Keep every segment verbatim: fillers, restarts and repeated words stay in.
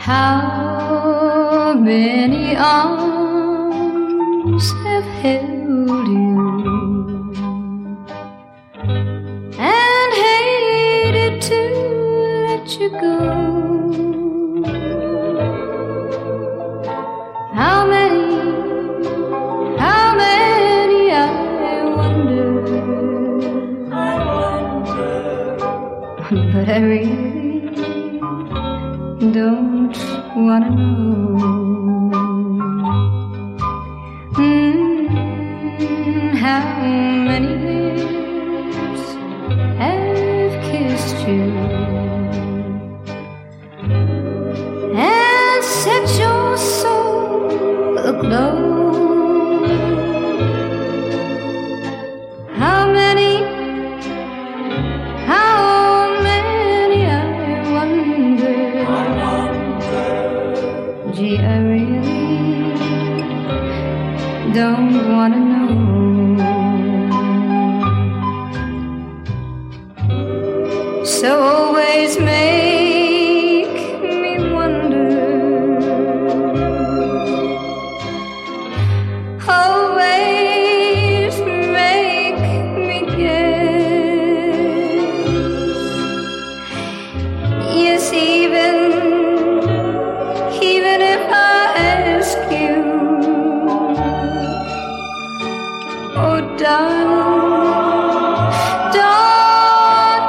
How many arms have held you and hated to let you go? How many, how many, I wonder, I wonder. But I really don't wanna know. Mm, how many lips have kissed you and set your soul aglow? How many, how many, I wonder. Gee, I really don't wanna know. So always make me wonder, always make me guess. Yes, even even if I ask you, oh darling, don't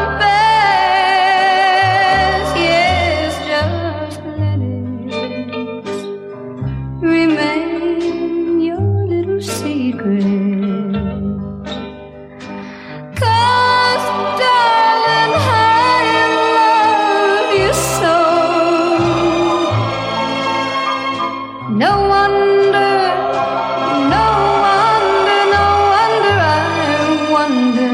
confess. Yes, just let it remain your little secret. 'Cause darling, I love you so. No wonder, no wonder, no wonder I wonder.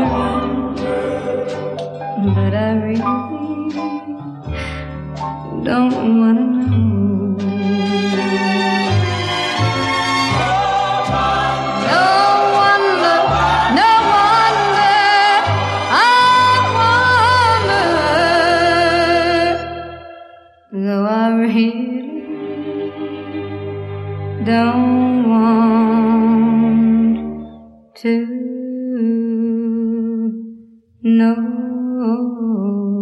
But I really don't wanna know. No wonder, no wonder, I wonder. Though I really don't want to know.